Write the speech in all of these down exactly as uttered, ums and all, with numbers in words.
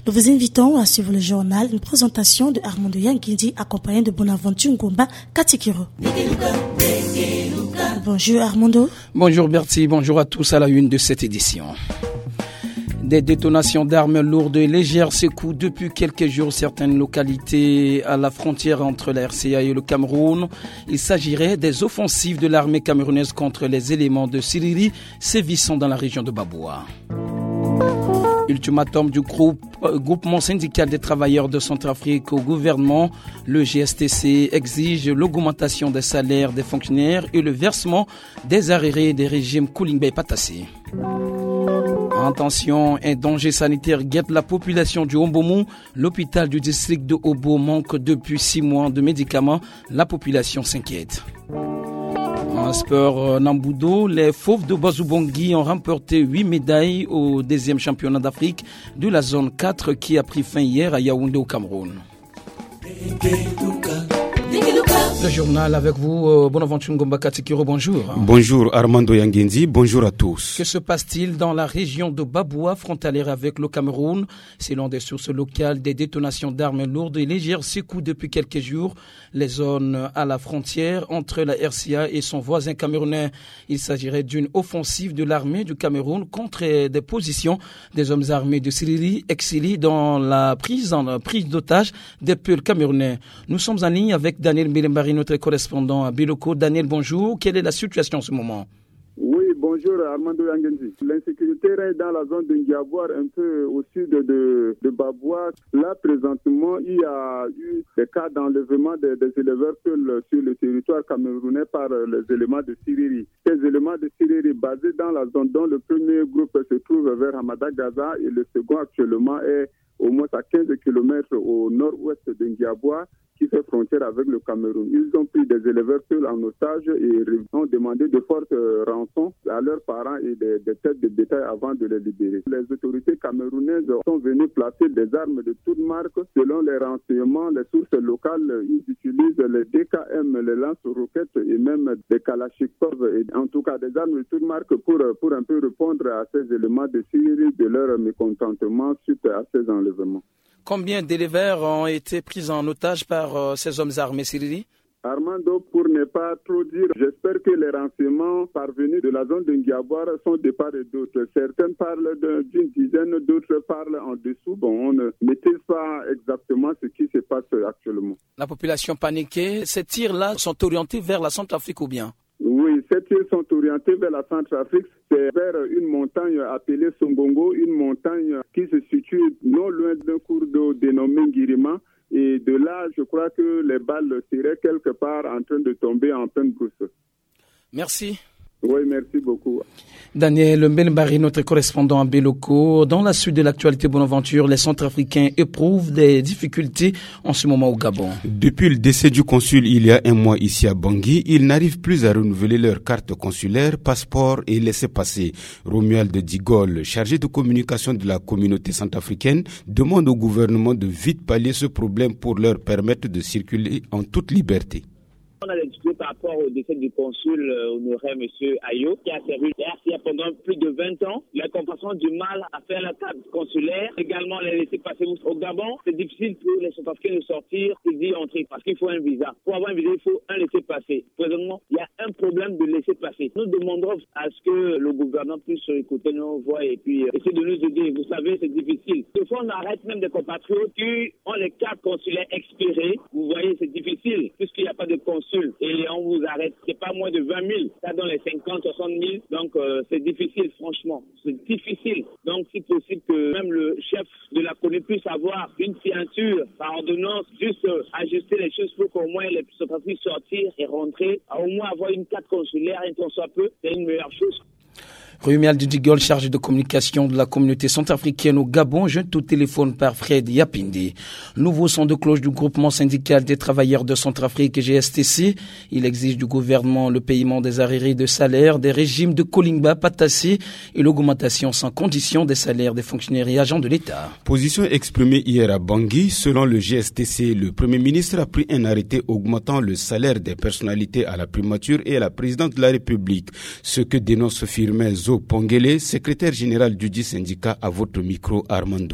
Nous vous invitons à suivre le journal, une présentation de Armando Yanguindi accompagné de Bonaventure Ngomba Katikiro. Bonjour Armando. Bonjour Bertie, bonjour à tous à la une de cette édition. Des détonations d'armes lourdes et légères secouent depuis quelques jours certaines localités à la frontière entre la R C A et le Cameroun. Il s'agirait des offensives de l'armée camerounaise contre les éléments de Siriri sévissant dans la région de Baboua. Ultimatum du groupe, euh, groupement syndical des travailleurs de Centrafrique au gouvernement. Le G S T C exige l'augmentation des salaires des fonctionnaires et le versement des arriérés des régimes Koulimba et Patassé. Attention, un danger sanitaire guette la population du Hombomou. L'hôpital du district de Obo manque depuis six mois de médicaments. La population s'inquiète. En sport Nambudo, les Fauves de Bazubongi ont remporté huit médailles au deuxième championnat d'Afrique de la zone quatre qui a pris fin hier à Yaoundé au Cameroun. Le journal avec vous, euh, Bonaventure Ngomba Katikiro, bonjour. Bonjour Armando Yanguindi, bonjour à tous. Que se passe-t-il dans la région de Baboua, frontalière avec le Cameroun? Selon des sources locales, des détonations d'armes lourdes et légères secouent depuis quelques jours les zones à la frontière entre la R C A et son voisin camerounais. Il s'agirait d'une offensive de l'armée du Cameroun contre des positions des hommes armés de Siriri exilés dans la prise en prise d'otages des peuples camerounais. Nous sommes en ligne avec Daniel Mbari, notre correspondant à Biloko. Daniel, bonjour. Quelle est la situation en ce moment? Oui, bonjour Armando Yanguindi. L'insécurité règne dans la zone de Ndiabour, un peu au sud de, de Baboua. Là, présentement, il y a eu des cas d'enlèvement des, des éleveurs sur le territoire camerounais par les éléments de Siriri. Ces éléments de Siriri basés dans la zone dont le premier groupe se trouve vers Hamada Gaza et le second actuellement est au moins à quinze kilomètres au nord-ouest de Ndiabour, qui fait frontière avec le Cameroun. Ils ont pris des éleveurs seuls en otage et ont demandé de fortes rançons à leurs parents et des, des têtes de bétail avant de les libérer. Les autorités camerounaises sont venues placer des armes de toutes marques. Selon les renseignements, les sources locales, ils utilisent les D K M, les lance-roquettes et même des Kalachnikov, et en tout cas des armes de toutes marques pour, pour un peu répondre à ces éléments de Syrie, de leur mécontentement suite à ces enlèvements. Combien d'éleveurs ont été pris en otage par euh, ces hommes armés Siriri? Armando, pour ne pas trop dire, j'espère que les renseignements parvenus de la zone de Ndiabour sont de part et d'autre. Certains parlent d'une dizaine, d'autres parlent en dessous. Bon, on ne maîtrise pas exactement ce qui se passe actuellement. La population paniquée, ces tirs-là sont orientés vers la Centrafrique ou bien? Oui, ces tirs sont orientés vers la Centrafrique. C'est vers une montagne appelée Songongo, une montagne qui se situe non loin d'un cours d'eau dénommé Ngirima. Et de là, je crois que les balles seraient quelque part en train de tomber en pleine brousse. Merci. Oui, merci beaucoup. Daniel Mbari, notre correspondant à Beloko. Dans la suite de l'actualité Bonaventure, les Centrafricains éprouvent des difficultés en ce moment au Gabon. Depuis le décès du consul il y a un mois ici à Bangui, ils n'arrivent plus à renouveler leur carte consulaire, passeport et laissez-passer. Romuald Digol, chargé de communication de la communauté centrafricaine, demande au gouvernement de vite pallier ce problème pour leur permettre de circuler en toute liberté. On a discuté par rapport au décès du consul euh, honoraire M. Ayo, qui a servi R C A pendant plus de vingt ans. La compréhension du mal à faire la carte consulaire, également les laisser passer au Gabon. C'est difficile pour les Centrafricains de sortir et d'y entrer parce qu'il faut un visa. Pour avoir un visa, il faut un laisser-passer. Présentement, il y a un problème de laisser-passer. Nous demanderons à ce que le gouvernement puisse écouter nos voix et puis euh, essayer de nous aider. Vous savez, c'est difficile. Des fois, on arrête même des compatriotes qui ont les cartes consulaires expirées. Vous voyez, c'est difficile puisqu'il n'y a pas de consul. Et on vous arrête, c'est pas moins de vingt mille, ça dans les cinquante, soixante mille, donc euh, c'est difficile franchement, c'est difficile. Donc c'est possible que même le chef de la C O N U puisse avoir une signature par ordonnance, juste euh, ajuster les choses pour qu'au moins les personnes puissent sortir et rentrer, à au moins avoir une carte consulaire, et qu'on soit peu, c'est une meilleure chose. Romuald Digol, chargé de communication de la communauté centrafricaine au Gabon, joint au téléphone par Fred Yapindi. Nouveau son de cloche du groupement syndical des travailleurs de Centrafrique G S T C. Il exige du gouvernement le paiement des arriérés de salaire, des régimes de Koulimba, Patassé et l'augmentation sans condition des salaires des fonctionnaires et agents de l'État. Position exprimée hier à Bangui. Selon le G S T C, le Premier ministre a pris un arrêté augmentant le salaire des personnalités à la primature et à la présidente de la République. Ce que dénonce Firmin Zo Pongele, secrétaire général du dit syndicat, à votre micro, Armando.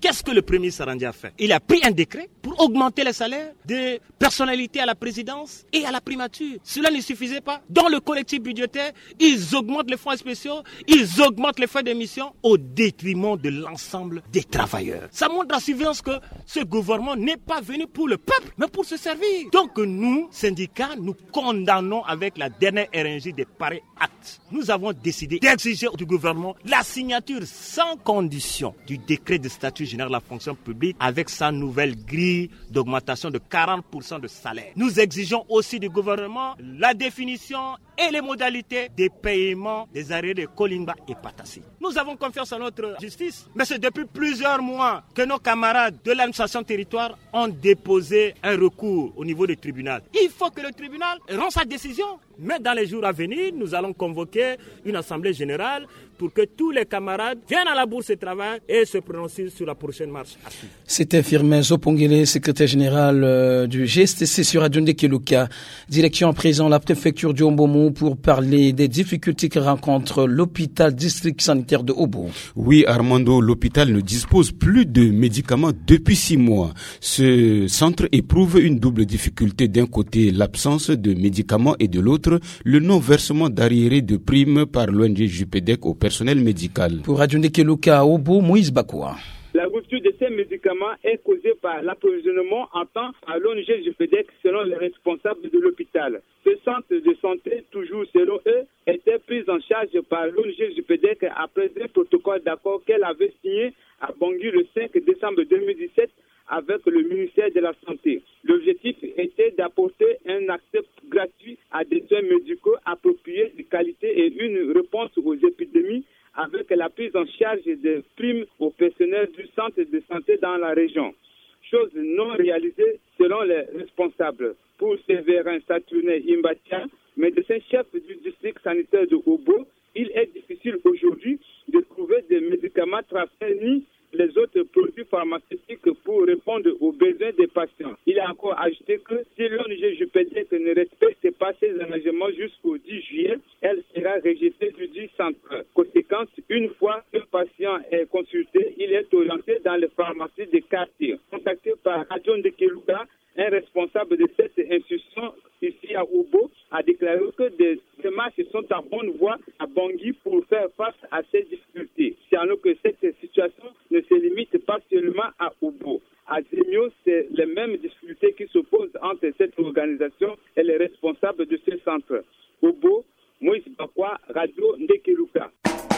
Qu'est-ce que le premier ministre Sarandi a fait? Il a pris un décret pour augmenter les salaires des personnalités à la présidence et à la primature. Cela ne suffisait pas. Dans le collectif budgétaire, ils augmentent les fonds spéciaux, ils augmentent les frais d'émission au détriment de l'ensemble des travailleurs. Ça montre à suffisance que ce gouvernement n'est pas venu pour le peuple, mais pour se servir. Donc nous, syndicats, nous condamnons avec la dernière énergie des pareils actes. Nous avons décidé d'exiger du gouvernement la signature sans condition du décret de statut général de la fonction publique avec sa nouvelle grille d'augmentation de quarante pour cent de salaire. Nous exigeons aussi du gouvernement la définition et les modalités des paiements des arrêts de Kolimba et Patassi. Nous avons confiance en notre justice, mais c'est depuis plusieurs mois que nos camarades de l'administration territoire ont déposé un recours au niveau du tribunal. Il faut que le tribunal rende sa décision. Mais dans les jours à venir, nous allons convoquer une assemblée générale pour que tous les camarades viennent à la bourse de travail et se prononcent sur la prochaine marche à suivre. C'était Firmin Zopongele, secrétaire général euh, du G S T C sur Radio Ndekeluka. Direction à présent la préfecture du Ombomo pour parler des difficultés que rencontre l'hôpital district sanitaire de Obo. Oui, Armando, l'hôpital ne dispose plus de médicaments depuis six mois. Ce centre éprouve une double difficulté. D'un côté, l'absence de médicaments et de l'autre, le non-versement d'arriérés de primes par l'O N G Jupédec au personnel médical. Pour Radio Ndekeluka à Obo, Moïse Bakoua. La rupture de ces médicaments est causée par l'approvisionnement en temps à l'O N G Jupédec selon les responsables de l'hôpital. Ce centre de santé, toujours selon eux, était pris en charge par l'O N G Jupédec après un protocole d'accord qu'elle avait signé à Bangui le cinq décembre deux mille dix-sept avec le ministère de la Santé. L'objectif était d'apporter un accès gratuit à des soins médicaux appropriés de qualité et une réponse aux épidémies avec la prise en charge des primes au personnel du centre de santé dans la région. Chose non réalisée selon les responsables. Pour Séverin Saturné Imbatia, médecin-chef du district sanitaire de Obo, il est difficile aujourd'hui de trouver des médicaments tracés ni les autres produits pharmaceutiques pour répondre aux besoins des patients. Il a encore ajouté que si l'O N G Jupédec ne respecte pas ses engagements jusqu'au dix juillet, elle sera rejetée du dit centre. Conséquence, une fois qu'un patient est consulté, il est orienté dans les pharmacies des quartiers. Contacté par Radio Ndekeluka, un responsable de cette institution ici à Obo a déclaré que des démarches sont en bonne voie à Bangui pour faire face à ces difficultés. C'est alors que cette situation ne se limite pas seulement à Obo. À Zemio, c'est les mêmes difficultés qui s'opposent entre cette organisation et les responsables de ce centre. Obo, Moïse Bakwa, Radio Ndekeluka.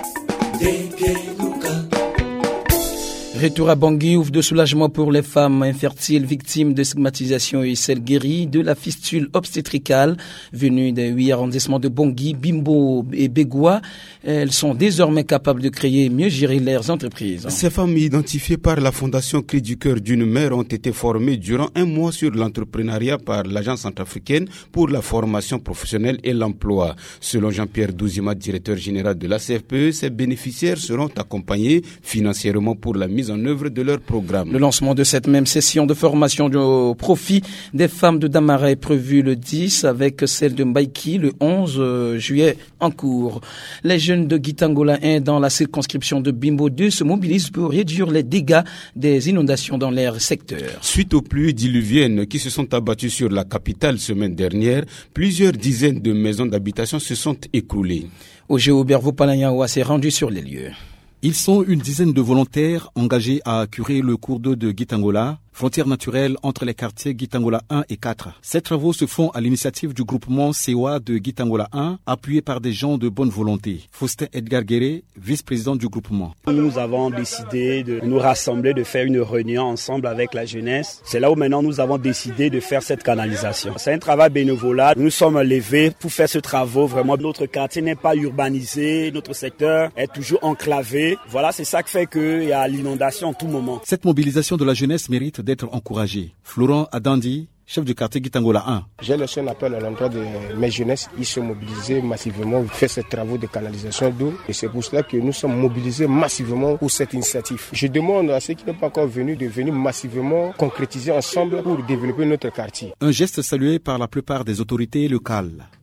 Retour à Bangui, ouvre de soulagement pour les femmes infertiles victimes de stigmatisation et celles guéries de la fistule obstétricale venues des huit arrondissements de Bangui, Bimbo et Bégoua. Elles sont désormais capables de créer et mieux gérer leurs entreprises. Ces femmes identifiées par la Fondation Cri du Cœur d'une mère ont été formées durant un mois sur l'entrepreneuriat par l'Agence centrafricaine pour la formation professionnelle et l'emploi. Selon Jean-Pierre Douzima, directeur général de la C F P E, ces bénéficiaires seront accompagnés financièrement pour la mise en œuvre de leur programme. Le lancement de cette même session de formation au profit des femmes de Damara est prévu le dix avec celle de Mbaïki le onze juillet en cours. Les jeunes de Gitangola un dans la circonscription de Bimbo deux se mobilisent pour réduire les dégâts des inondations dans leur secteur. Suite aux pluies diluviennes qui se sont abattues sur la capitale semaine dernière, plusieurs dizaines de maisons d'habitation se sont écroulées. O G O Bervo Palanyawa s'est rendu sur les lieux. Ils sont une dizaine de volontaires engagés à curer le cours d'eau de Gitangola, frontière naturelle entre les quartiers Gitangola un et quatre. Ces travaux se font à l'initiative du groupement Sewa de Gitangola un, appuyé par des gens de bonne volonté. Faustin Edgar Guéré, vice-président du groupement. Nous avons décidé de nous rassembler, de faire une réunion ensemble avec la jeunesse. C'est là où maintenant nous avons décidé de faire cette canalisation. C'est un travail bénévolat. Nous sommes levés pour faire ce travail. Vraiment, notre quartier n'est pas urbanisé, notre secteur est toujours enclavé. Voilà, c'est ça qui fait qu'il y a l'inondation en tout moment. Cette mobilisation de la jeunesse mérite d'être encouragée. Florent Adandi, chef du quartier Gitangola un. J'ai lancé un appel à l'endroit de mes jeunesses. Ils se mobilisent massivement pour faire ces travaux de canalisation d'eau. Et c'est pour cela que nous sommes mobilisés massivement pour cette initiative. Je demande à ceux qui n'ont pas encore venus de venir massivement concrétiser ensemble pour développer notre quartier. Un geste salué par la plupart des autorités locales.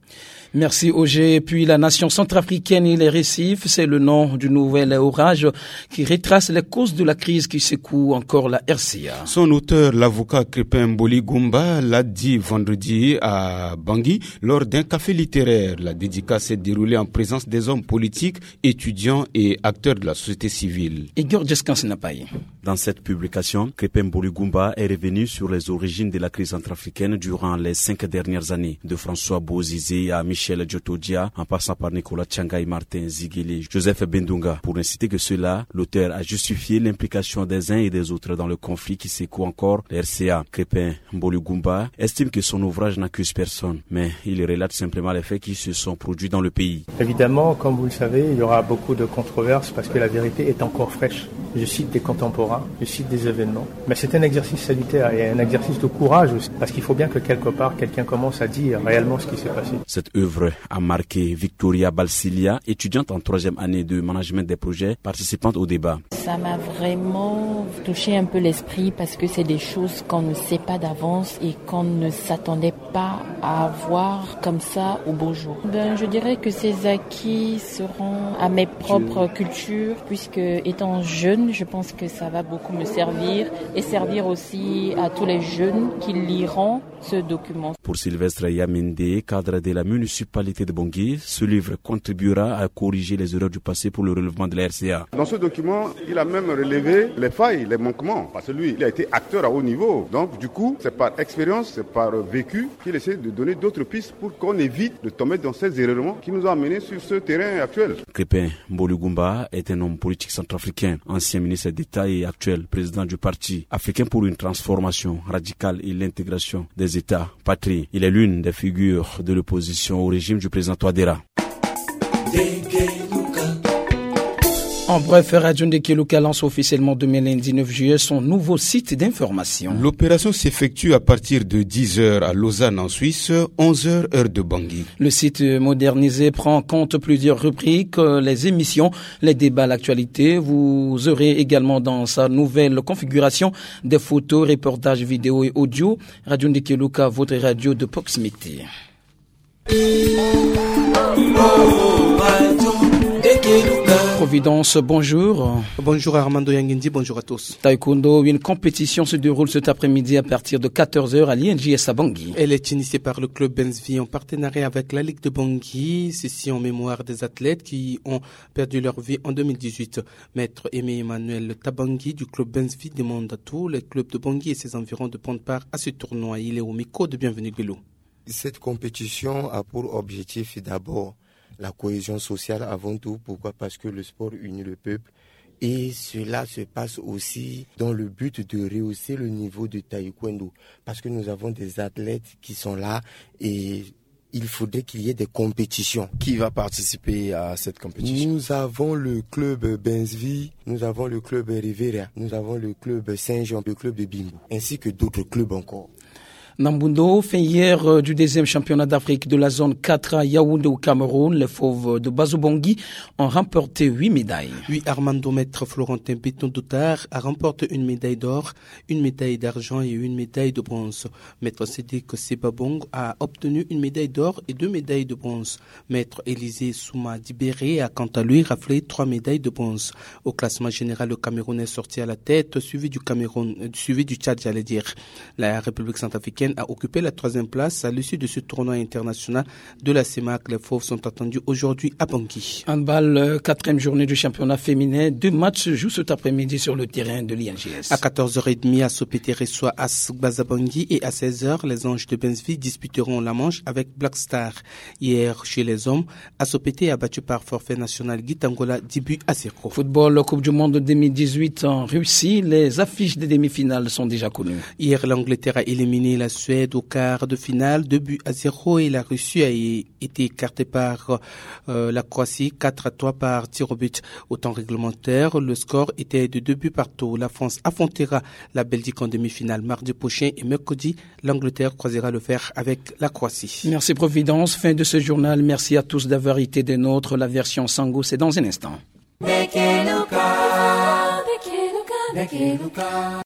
Merci Auger. Puis la nation centrafricaine et les récifs, c'est le nom du nouvel orage qui retrace les causes de la crise qui secoue encore la R C A. Son auteur, l'avocat Crépin Mboli Goumba, l'a dit vendredi à Bangui lors d'un café littéraire. La dédicace s'est déroulée en présence des hommes politiques, étudiants et acteurs de la société civile. Igor Djeskansenapaye. Dans cette publication, Crépin Mboli Goumba est revenu sur les origines de la crise centrafricaine durant les cinq dernières années, de François Bozizé à Michel Djotodia, en passant par Nicolas Tchanga et Martin Zigueli, Joseph Bendunga. Pour ne citer que cela, l'auteur a justifié l'implication des uns et des autres dans le conflit qui secoue encore la R C A. Crépin Mboli Goumba estime que son ouvrage n'accuse personne, mais il relate simplement les faits qui se sont produits dans le pays. Évidemment, comme vous le savez, il y aura beaucoup de controverses parce que la vérité est encore fraîche. Je cite des contemporains, je cite des événements, mais c'est un exercice salutaire et un exercice de courage aussi, parce qu'il faut bien que quelque part, quelqu'un commence à dire réellement ce qui s'est passé. Cette œuvre a marqué Victoria Balsilia, étudiante en troisième année de management des projets, participante au débat. Ça m'a vraiment touché un peu l'esprit parce que c'est des choses qu'on ne sait pas d'avance et qu'on ne s'attendait pas à voir comme ça au beau jour. Ben, je dirais que ces acquis seront à mes propres cultures puisque étant jeune, je pense que ça va beaucoup me servir et servir aussi à tous les jeunes qui liront ce document. Pour Sylvestre Yamende, cadre de la municipalité de Bangui, ce livre contribuera à corriger les erreurs du passé pour le relèvement de la R C A. Dans ce document, il a même relevé les failles, les manquements, parce que lui, il a été acteur à haut niveau. Donc, du coup, c'est par expérience, c'est par vécu qu'il essaie de donner d'autres pistes pour qu'on évite de tomber dans ces erreurs qui nous ont amenés sur ce terrain actuel. Crépin Mboli Goumba est un homme politique centrafricain, ancien ministre d'État et actuel président du Parti africain pour une transformation radicale et l'intégration des États patries. Il est l'une des figures de l'opposition au régime du président Touadéra. En bref, Radio Ndekeluka lance officiellement demain lundi neuf juillet son nouveau site d'information. L'opération s'effectue à partir de dix heures à Lausanne en Suisse, onze heures heure de Bangui. Le site modernisé prend en compte plusieurs rubriques, les émissions, les débats, l'actualité. Vous aurez également dans sa nouvelle configuration des photos, reportages vidéo et audio. Radio Ndekeluka, votre radio de proximité. Providence, bonjour. Bonjour Armando Yangendi, bonjour à tous. Taekwondo, une compétition se déroule cet après-midi à partir de quatorze heures à l'I N J S à Bangui. Elle est initiée par le club Benzvi en partenariat avec la Ligue de Bangui. Ceci en mémoire des athlètes qui ont perdu leur vie en deux mille dix-huit. Maître Aimé Emmanuel Tabangui du club Benzvi demande à tous les clubs de Bangui et ses environs de prendre part à ce tournoi. Il est au micro de Bienvenue Bello. Cette compétition a pour objectif d'abord la cohésion sociale avant tout. Pourquoi? Parce que le sport unit le peuple et cela se passe aussi dans le but de rehausser le niveau de taekwondo parce que nous avons des athlètes qui sont là et il faudrait qu'il y ait des compétitions. Qui va participer à cette compétition? Nous avons le club Benzvi, nous avons le club Rivera, nous avons le club Saint-Jean, le club de Bimbo, ainsi que d'autres clubs encore. Nambundo, fin hier euh, du deuxième championnat d'Afrique de la zone quatre à Yaoundé au Cameroun, les fauves de Bazobangui ont remporté huit médailles. Oui, Armando Maître Florentin Péton Doutard a remporté une médaille d'or, une médaille d'argent et une médaille de bronze. Maître Sédek Sebabong a obtenu une médaille d'or et deux médailles de bronze. Maître Élisée Souma Dibéré a quant à lui raflé trois médailles de bronze. Au classement général, le Cameroun est sorti à la tête, suivi du Cameroun, euh, suivi du Tchad, j'allais dire. La République centrafricaine a occupé la troisième place à l'issue de ce tournoi international de la C E M A C. Les fauves sont attendus aujourd'hui à Bangui. Handball, quatrième journée du championnat féminin. Deux matchs se jouent cet après-midi sur le terrain de l'I N G S. À quatorze heures trente, Asopété reçoit As Bazabangui et à seize heures, les Anges de Benzvi disputeront la manche avec Black Star. Hier, chez les hommes, Asopété a battu par forfait national Gitangola dix buts à zéro. Football, Coupe du Monde deux mille dix-huit en Russie. Les affiches des demi-finales sont déjà connues. Hier, l'Angleterre a éliminé la Suède au quart de finale, deux buts à zéro, et la Russie a été écartée par euh, la Croatie, quatre à trois par tir au but. Au temps réglementaire, le score était de deux buts partout. La France affrontera la Belgique en demi-finale mardi prochain et mercredi, l'Angleterre croisera le fer avec la Croatie. Merci Providence. Fin de ce journal. Merci à tous d'avoir été des nôtres. La version Sango, c'est dans un instant.